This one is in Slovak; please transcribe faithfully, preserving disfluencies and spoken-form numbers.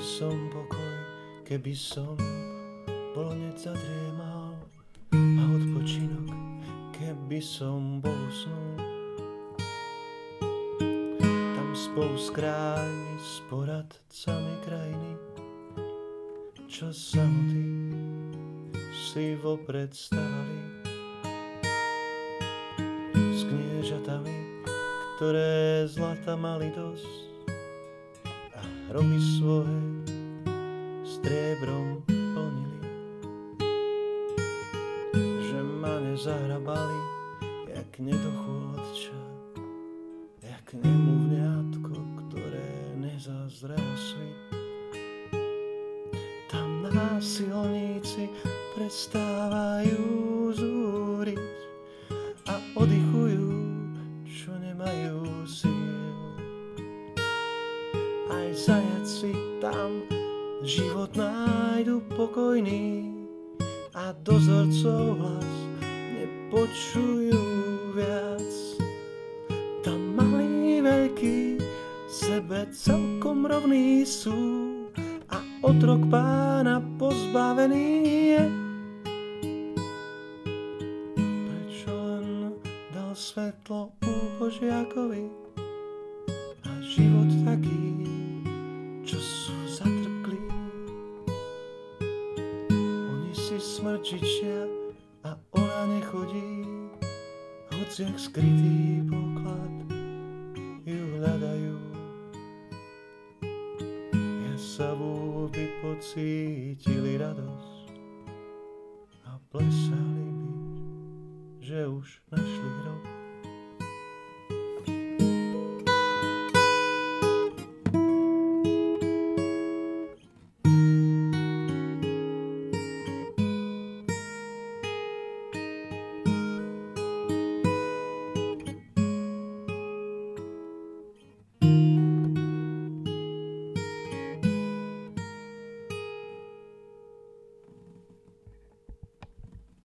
som pokoj, keby som bol hneď zadriemal, a odpočinok, keby som bol usnul. Tam spolu s kráľmi, s poradcami krajiny, čo samoty si vopred stavali, s kniežatami, ktoré zlata mali dosť a hroby svoje striebrom plnili. Že ma nezahrabali, jak nedochôdča, jak nemluvňátko, ktoré nezazrelo svit. Tam násilníci prestávajú zúriť a oddychujú, čo nemajú síl. Aj zajaci tam život nájdu pokojný a dozorcov hlas nepočujú viac. Tam malí veľkí sebe celkom rovní sú a otrok pána pozbavený je. Prečo len dal svetlo úbožiakovi a život taký, čo sú zatrpklí. Oni si smrčičia a ona nechodí, hoď jak skrytý poklad ju hľadajú. Jasavú by pocítili radosť a plesali by, že už našli hrob.